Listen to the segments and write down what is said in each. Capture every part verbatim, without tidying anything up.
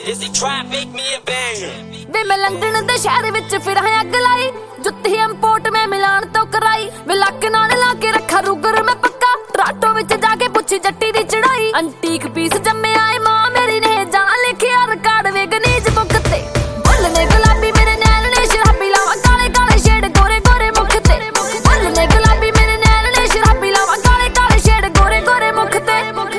Is he trying to make me a banger? वे मैं London दे शहर विच फिर है अग लाई जुत्ती इंपोर्ट में मिलान तो कराई वे लक नाल ला के रखा रुगर मैं पक्का टराटो विच जाके पुछी जट्टी दी चढ़ाई अंटीक पीस जम्मे आए मां मेरी ने जाना लिखिया रिकॉर्ड वे गनीज बुक ते बोलने गुलाबी मेरे नैन ने शराबी लावा काले काले शेड गोरे गोरे मुख ते बोलने गुलाबी मेरे नैन ने शराबी लावा काले काले शेड गोरे गोरे मुख ते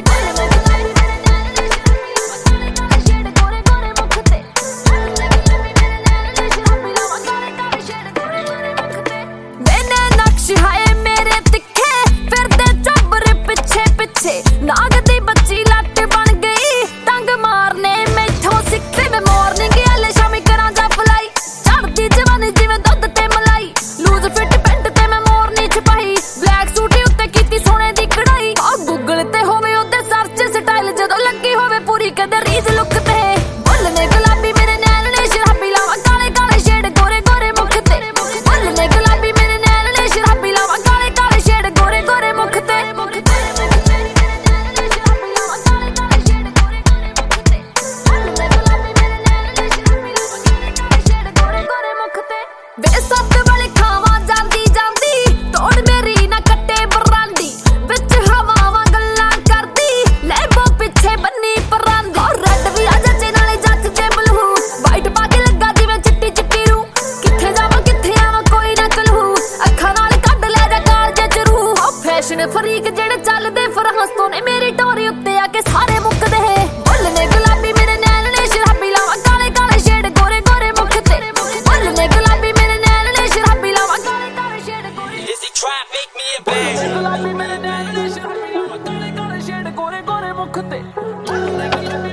नाग दी बच्ची लट बन गई तंग मारने मैथों सिक्खे मैं मॉर्निंग वाले शामी करा जा फलाई चढ़ती जवानी जिवें दुध ते मलाई लूज फिट पैंट ते मैं मोरनी छपाई ब्लैक सूट उत्ते कीती सोने दी कढ़ाई आ गूगल ते होवे ओदे सर्च स्टाइल जदों लगी होवे पूरी कदे रीज लुक ते बोलने गुलाबी मेरे नैन ने शराबी लावा काले काले शेड गोरे गोरे मुख ते बोलने गुलाबी मेरे नैन ने शराबी लावा काले काले शेड गोरे गोरे मुख ते वे सत्त वाले खावा जांदी जांदी तोड़ मेरी ना कट्टे बरांदी विच हवावां गल्लां करदी लैबो पिछे बन्नी परांदी और रेड भी आ जचे नाले जच ते बलू वाइट पा के लगा जिवें चिट्टी चिट्टी रू किथे जावां किथे आवां कोई ना चलू अखां नाल कढ ले जा कालजे च रू ओ फैशन फरीक जेड़े चलदे फ्रांस तो ने मेरी टोरी उत्ते आके सारे मुकदे बोलने गुलाबी मेरे नैन ने शराबी लावा काले काले शेड गोरे गोरे मुख ते बोलने गुलाबी Is he trying to make me a banger? गुलाबी मेरे नैन ने शराबी लावा काले काले शेड गोरे गोरे मुख ते